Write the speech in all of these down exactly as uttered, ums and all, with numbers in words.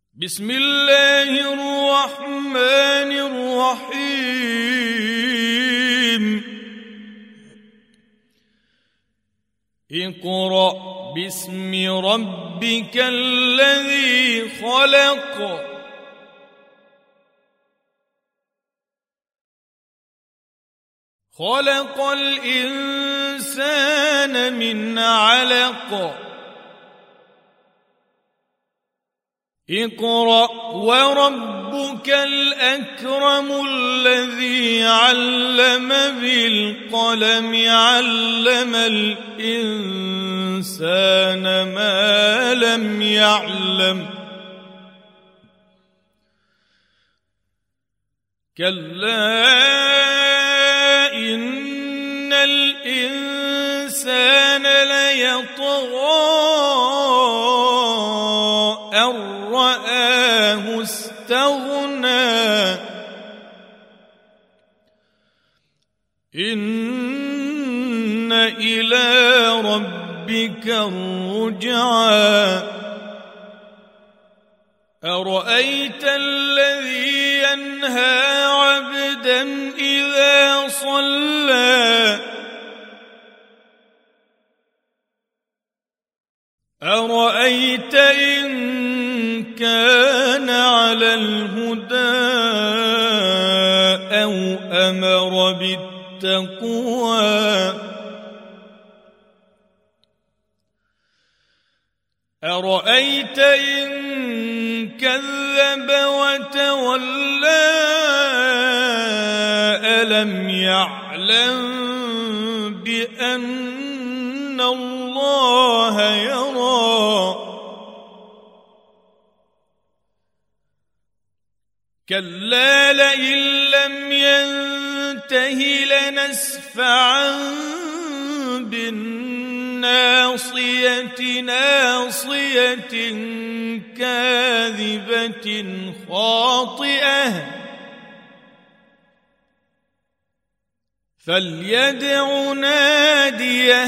بسم الله الرحمن الرحيم اقرأ باسم ربك الذي خلق خلق الإنسان من علق اقرأ وربك الأكرم الذي علم بالقلم علم الإنسان ما لم يعلم كلا إن الإنسان ليطغى أن رآه استغنى إن إلى ربك الرجعى أرأيت الذي ينهى عبدا إذا صلى أرأيت إن كان على الهدى أو أمر بالتقوى أرأيت إن كذب وتولى ألم يعلم بأن الله يرى كلا لئن لم ينته لنسفعا بالناصية ناصية كاذبة خاطئة فليدع ناديه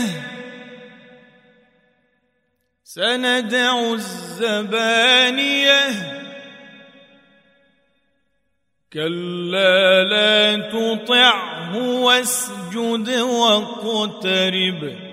سندع الزبانية كلا لا تطعه واسجد واقترب